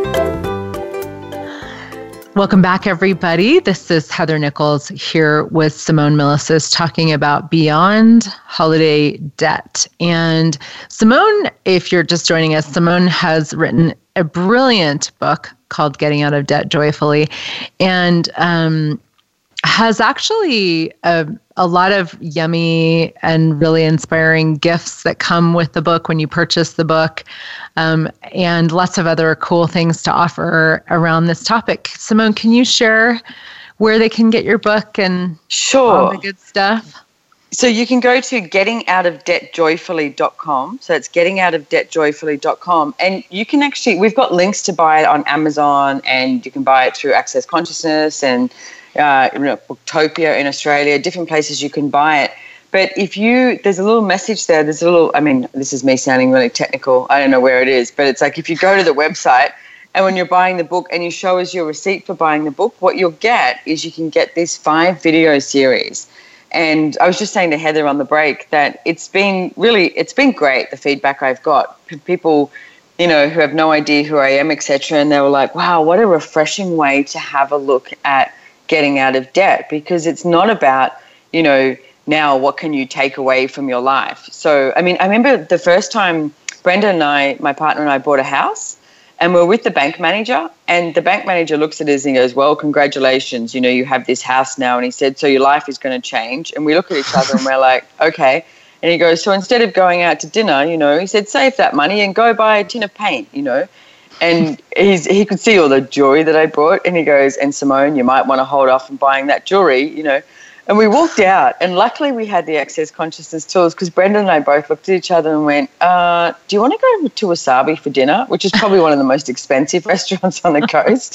Welcome back, everybody. This is Heather Nichols here with Simone Milasas talking about Beyond Holiday Debt. And Simone, if you're just joining us, Simone has written a brilliant book called Getting Out of Debt Joyfully, and um, has actually a, a lot of yummy and really inspiring gifts that come with the book when you purchase the book, um, and lots of other cool things to offer around this topic. Simone, can you share where they can get your book and sure. all the good stuff? So you can go to getting out of debt joyfully dot com. So it's getting out of debt joyfully dot com. And you can actually, we've got links to buy it on Amazon, and you can buy it through Access Consciousness and uh, you know, Booktopia in Australia, different places you can buy it. But if you, there's a little message there, there's a little, I mean, this is me sounding really technical. I don't know where it is, but it's like if you go to the website and when you're buying the book and you show us your receipt for buying the book, what you'll get is you can get this five video series. And I was just saying to Heather on the break that it's been really, it's been great, the feedback I've got. P- people, you know, who have no idea who I am, et cetera. And they were like, wow, what a refreshing way to have a look at getting out of debt, because it's not about, you know, now what can you take away from your life? So, I mean, I remember the first time Brenda and I, my partner and I bought a house, and we're with the bank manager, and the bank manager looks at us and he goes, well, congratulations, you know, you have this house now. And he said, so your life is going to change. And we look at each other and we're like, okay. And he goes, so instead of going out to dinner, you know, he said, save that money and go buy a tin of paint, you know. And he's, he could see all the jewelry that I bought. And he goes, and Simone, you might want to hold off on buying that jewelry, you know. And we walked out, and luckily we had the Access Consciousness tools, because Brenda and I both looked at each other and went, uh, do you want to go to Wasabi for dinner, which is probably one of the most expensive restaurants on the coast?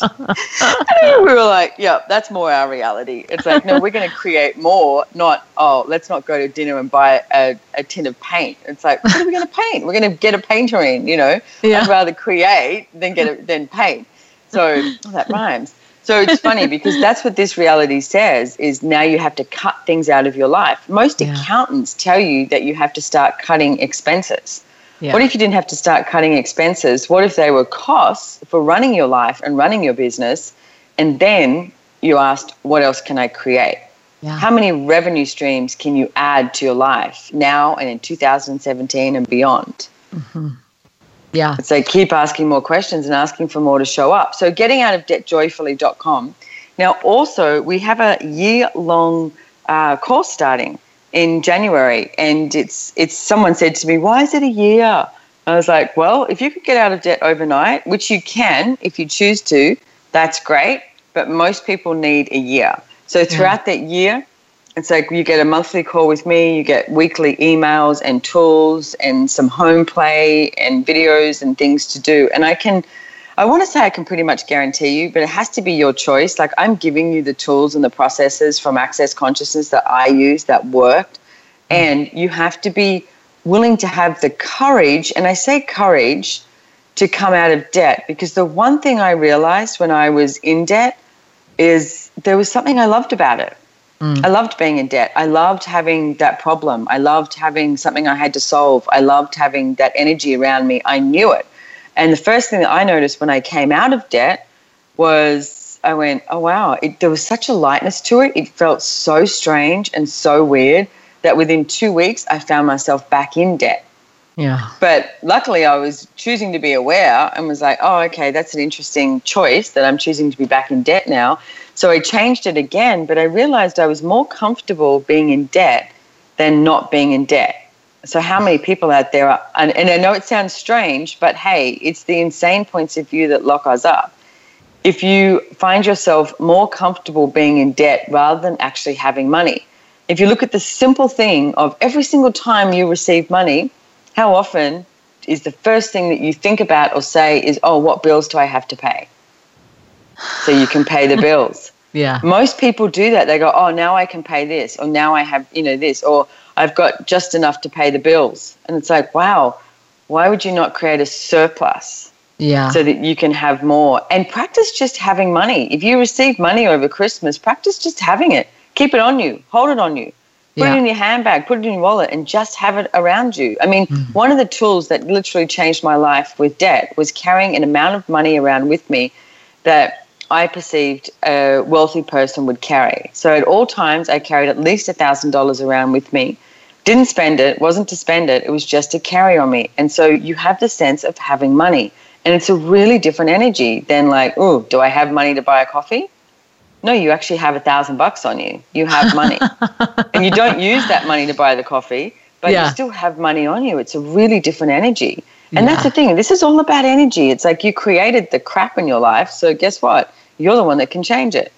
And we were like, yeah, that's more our reality. It's like, no, we're going to create more, not, oh, let's not go to dinner and buy a, a tin of paint. It's like, what are we going to paint? We're going to get a painter in, you know. Yeah. I'd rather create than get a, than paint. So oh, that rhymes. So it's funny because that's what this reality says, is now you have to cut things out of your life. Most yeah. accountants tell you that you have to start cutting expenses. Yeah. What if you didn't have to start cutting expenses? What if they were costs for running your life and running your business, and then you asked, what else can I create? Yeah. How many revenue streams can you add to your life now and in two thousand seventeen and beyond? Mm-hmm. Yeah. So keep asking more questions and asking for more to show up. So getting out of debt joyfully dot com. Now, also, we have a year-long uh, course starting in January. And it's it's someone said to me, why is it a year? I was like, well, if you could get out of debt overnight, which you can if you choose to, that's great. But most people need a year. So throughout yeah. that year, it's like you get a monthly call with me, you get weekly emails and tools and some home play and videos and things to do. And I can, I want to say I can pretty much guarantee you, but it has to be your choice. Like, I'm giving you the tools and the processes from Access Consciousness that I use that worked. And you have to be willing to have the courage, and I say courage, to come out of debt. Because the one thing I realized when I was in debt is there was something I loved about it. I loved being in debt. I loved having that problem. I loved having something I had to solve. I loved having that energy around me. I knew it. And the first thing that I noticed when I came out of debt was I went, oh, wow, it, there was such a lightness to it. It felt so strange and so weird that within two weeks I found myself back in debt. Yeah. But luckily I was choosing to be aware and was like, oh, okay, that's an interesting choice that I'm choosing to be back in debt now. So I changed it again, but I realized I was more comfortable being in debt than not being in debt. So how many people out there are, and, and I know it sounds strange, but hey, it's the insane points of view that lock us up. If you find yourself more comfortable being in debt rather than actually having money, if you look at the simple thing of every single time you receive money, how often is the first thing that you think about or say is, oh, what bills do I have to pay? So you can pay the bills. Yeah. Most people do that. They go, oh, now I can pay this, or now I have, you know, this, or I've got just enough to pay the bills. And it's like, wow, why would you not create a surplus? Yeah. So that you can have more. And practice just having money. If you receive money over Christmas, practice just having it. Keep it on you. Hold it on you. Put Yeah. it in your handbag. Put it in your wallet and just have it around you. I mean, mm. one of the tools that literally changed my life with debt was carrying an amount of money around with me that I perceived a wealthy person would carry. So at all times, I carried at least one thousand dollars around with me. Didn't spend it. Wasn't to spend it. It was just to carry on me. And so you have the sense of having money. And it's a really different energy than like, oh, do I have money to buy a coffee? No, you actually have a thousand bucks on you. You have money. And you don't use that money to buy the coffee, but yeah. you still have money on you. It's a really different energy. And yeah. that's the thing. This is all about energy. It's like you created the crap in your life. So guess what? You're the one that can change it.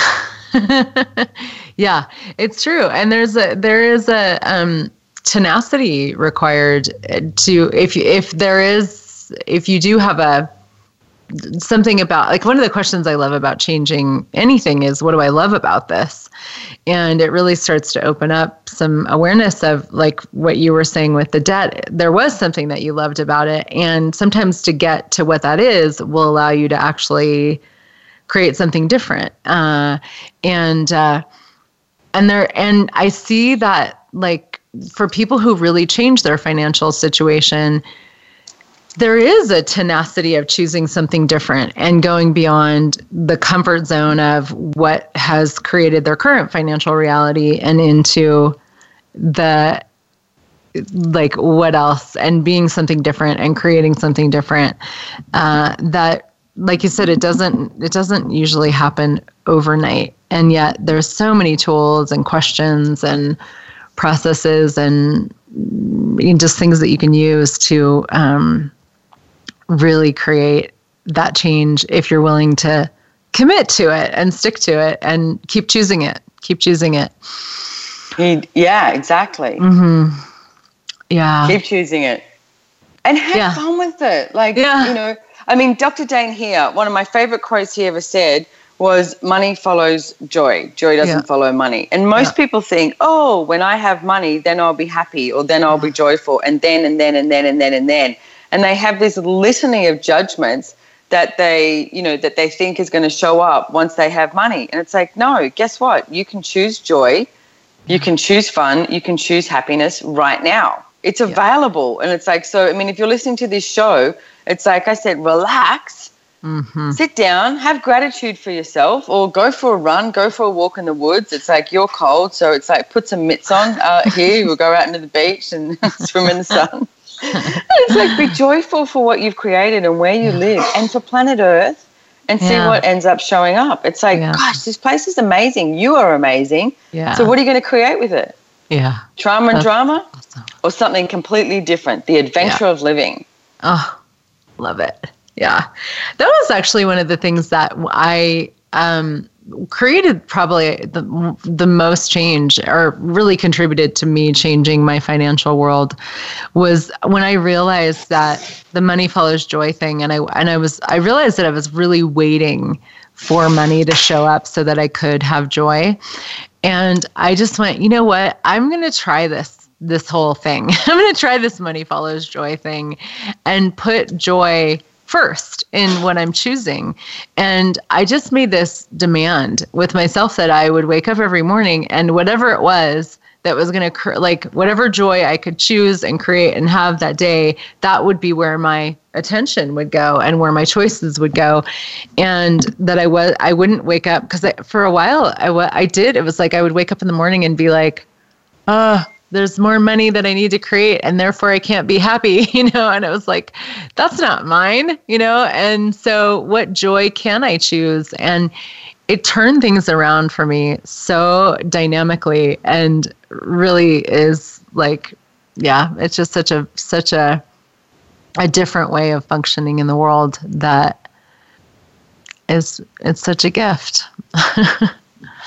Yeah. Yeah, it's true. And there's a, there is a um, tenacity required to, if, if there is, if you do have a, something about, like one of the questions I love about changing anything is, what do I love about this? And it really starts to open up some awareness of like what you were saying with the debt. There was something that you loved about it. And sometimes to get to what that is will allow you to actually create something different. Uh, and, uh, and there, and I see that like for people who really change their financial situation, there is a tenacity of choosing something different and going beyond the comfort zone of what has created their current financial reality and into the, like, what else, and being something different and creating something different. Uh, that, like you said, it doesn't, it doesn't usually happen overnight. And yet there's so many tools and questions and processes and just things that you can use to, um, really create that change if you're willing to commit to it and stick to it and keep choosing it, keep choosing it. Yeah, exactly. Mm-hmm. Yeah. Keep choosing it and have yeah. fun with it. Like, yeah. you know, I mean, Doctor Dane here, one of my favorite quotes he ever said was, money follows joy. Joy doesn't yeah. follow money. And most yeah. people think, oh, when I have money, then I'll be happy, or then I'll be joyful, and then, and then, and then, and then, and then. And they have this litany of judgments that they, you know, that they think is going to show up once they have money. And it's like, no, guess what? You can choose joy, you can choose fun, you can choose happiness right now. It's available. Yeah. And it's like, so, I mean, if you're listening to this show, it's like I said, relax, mm-hmm. sit down, have gratitude for yourself, or go for a run, go for a walk in the woods. It's like you're cold, so it's like put some mitts on uh, here. We'll go out into the beach and swim in the sun. It's like, be joyful for what you've created and where you live and for planet Earth, and see yeah. what ends up showing up. It's like, yeah. gosh, this place is amazing. You are amazing. Yeah. So what are you going to create with it? Yeah. Trauma and That's drama awesome. Or something completely different? The adventure yeah. of living. Oh, love it. Yeah. That was actually one of the things that I um, created probably the, the most change, or really contributed to me changing my financial world, was when I realized that the money follows joy thing. And I, and I was, I realized that I was really waiting for money to show up so that I could have joy. And I just went, you know what, I'm going to try this, this whole thing. I'm going to try this money follows joy thing and put joy first in what I'm choosing. And I just made this demand with myself that I would wake up every morning, and whatever it was that was going to, like, whatever joy I could choose and create and have that day, that would be where my attention would go and where my choices would go. And that I was, I wouldn't wake up, because for a while I, w- I did, it was like I would wake up in the morning and be like, oh, there's more money that I need to create, and therefore I can't be happy, you know? And it was like, that's not mine, you know? And so what joy can I choose? And it turned things around for me so dynamically, and really is like, yeah, it's just such a, such a, a different way of functioning in the world that is, it's such a gift.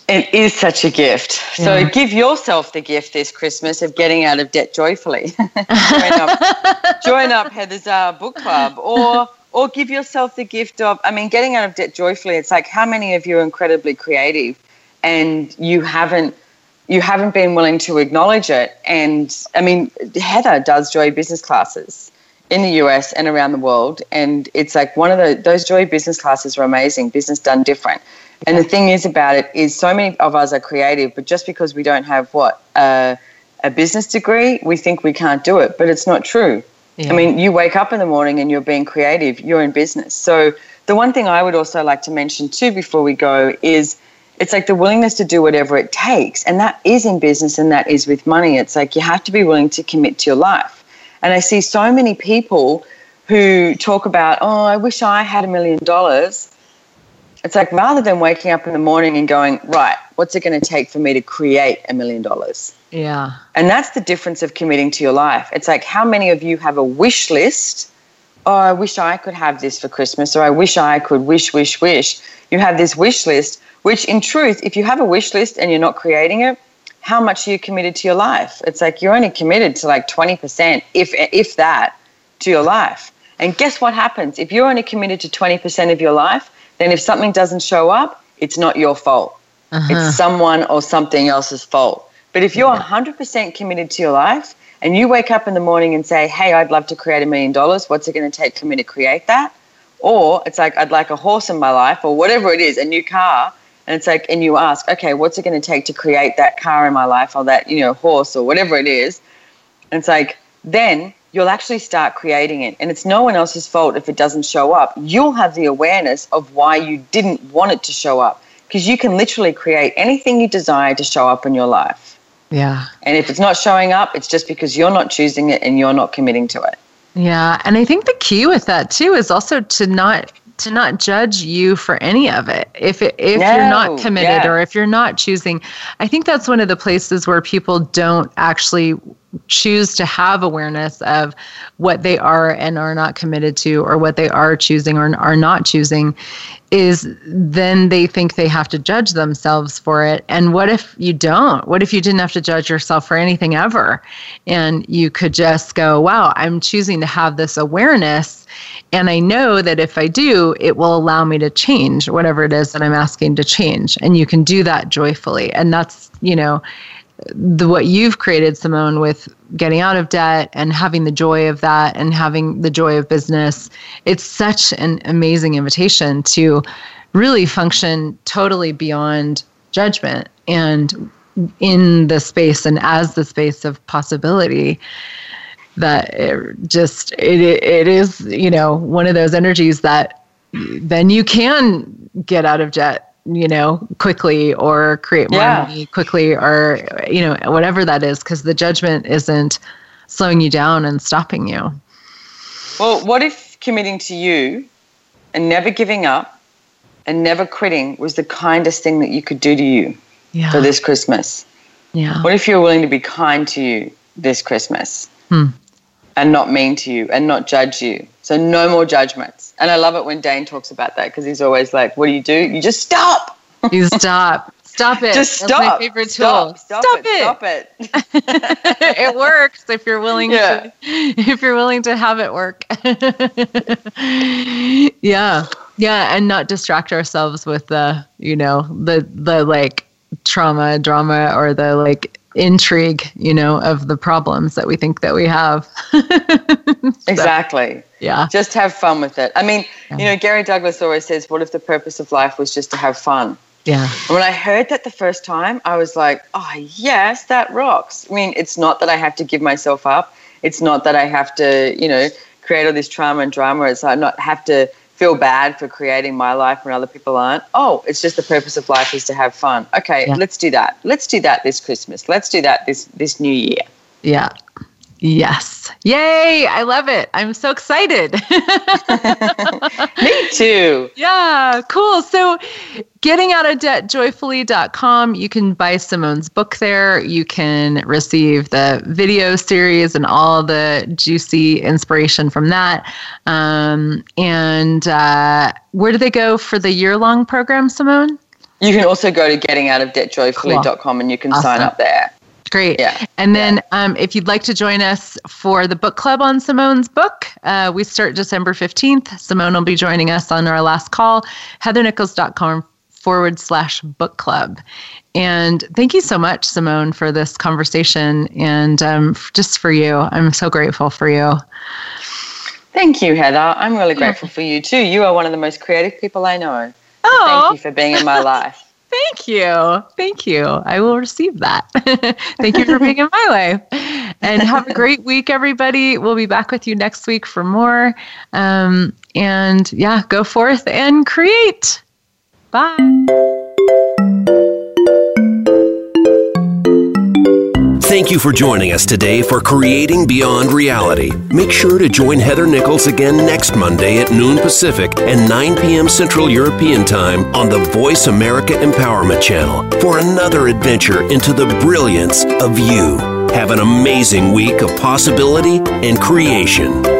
It is such a gift. So Yeah. give yourself the gift this Christmas of getting out of debt joyfully. join, up, join up Heather's uh, book club, or or give yourself the gift of, I mean, getting out of debt joyfully. It's like, how many of you are incredibly creative and you haven't you haven't been willing to acknowledge it? And I mean, Heather does Joy Business classes in the U S and around the world, and it's like one of the those Joy Business classes are amazing. Business done different. And the thing is about it is so many of us are creative, but just because we don't have what uh, a business degree, we think we can't do it. But it's not true. Yeah. I mean, you wake up in the morning and you're being creative. You're in business. So the one thing I would also like to mention too before we go is it's like the willingness to do whatever it takes. And that is in business and that is with money. It's like you have to be willing to commit to your life. And I see so many people who talk about, oh, I wish I had a million dollars. It's like rather than waking up in the morning and going, right, what's it going to take for me to create a million dollars? Yeah. And that's the difference of committing to your life. It's like how many of you have a wish list? Oh, I wish I could have this for Christmas, or I wish I could wish, wish, wish. You have this wish list, which in truth, if you have a wish list and you're not creating it, how much are you committed to your life? It's like you're only committed to like twenty percent, if if that, to your life. And guess what happens? If you're only committed to twenty percent of your life, then if something doesn't show up, it's not your fault. Uh-huh. It's someone or something else's fault. But if you're one hundred percent committed to your life and you wake up in the morning and say, hey, I'd love to create a million dollars, what's it going to take for me to create that? Or it's like, I'd like a horse in my life, or whatever it is, a new car. And it's like, and you ask, okay, what's it going to take to create that car in my life, or that, you know, horse, or whatever it is? And it's like, then you'll actually start creating it. And it's no one else's fault if it doesn't show up. You'll have the awareness of why you didn't want it to show up, because you can literally create anything you desire to show up in your life. Yeah. And if it's not showing up, it's just because you're not choosing it and you're not committing to it. Yeah. And I think the key with that too is also to not to not judge you for any of it. If it, if No, you're not committed yeah. or if you're not choosing, I think that's one of the places where people don't actually choose to have awareness of what they are and are not committed to, or what they are choosing or are not choosing, is then they think they have to judge themselves for it. And what if you don't? What if you didn't have to judge yourself for anything ever? And you could just go, wow, I'm choosing to have this awareness. And I know that if I do, it will allow me to change whatever it is that I'm asking to change. And you can do that joyfully. And that's, you know, the what you've created, Simone, with getting out of debt and having the joy of that and having the joy of business. It's such an amazing invitation to really function totally beyond judgment and in the space and as the space of possibility. That it just it it is, you know, one of those energies that then you can get out of debt, you know, quickly, or create more Yeah. money quickly, or, you know, whatever that is, because the judgment isn't slowing you down and stopping you. Well, what if committing to you and never giving up and never quitting was the kindest thing that you could do to you Yeah. for this Christmas? Yeah. What if you're willing to be kind to you this Christmas? Hmm. And not mean to you and not judge you? So no more judgments. And I love it when Dane talks about that, because he's always like, what do you do? You just stop. You stop. Stop it. Just That's stop. my favorite Stop. tool. Stop, Stop it. it. Stop it. It works if you're willing Yeah. to if you're willing to have it work. Yeah. Yeah. And not distract ourselves with the, you know, the the like trauma, drama, or the like intrigue, you know, of the problems that we think that we have. So, Exactly. yeah. Just have fun with it. I mean, you know, Gary Douglas always says, what if the purpose of life was just to have fun? Yeah. And when I heard that the first time, I was like, oh, yes, that rocks. I mean, it's not that I have to give myself up. It's not that I have to, you know, create all this trauma and drama. It's I not have to feel bad for creating my life when other people aren't. Oh, it's just the purpose of life is to have fun. Okay, Yeah. let's do that. Let's do that this Christmas. Let's do that this this new year. Yeah. Yes. Yay. I love it. I'm so excited. Me too. Yeah, cool. So getting out of debt joyfully dot com, you can buy Simone's book there. You can receive the video series and all the juicy inspiration from that. Um, and uh, where do they go for the year-long program, Simone? You can also go to getting out of debt joyfully dot com cool. and you can awesome. sign up there. Great. Yeah. And then yeah. um, if you'd like to join us for the book club on Simone's book, uh, we start December fifteenth. Simone will be joining us on our last call, heathernichols.com forward slash book club. And thank you so much, Simone, for this conversation and um, just for you. I'm so grateful for you. Thank you, Heather. I'm really grateful yeah. for you too. You are one of the most creative people I know. Oh. Thank you for being in my life. Thank you. Thank you. I will receive that. Thank you for being in my life. And have a great week, everybody. We'll be back with you next week for more. Um, and yeah, go forth and create. Bye. Thank you for joining us today for Creating Beyond Reality. Make sure to join Heather Nichols again next Monday at noon Pacific and nine p.m. Central European Time on the Voice America Empowerment Channel for another adventure into the brilliance of you. Have an amazing week of possibility and creation.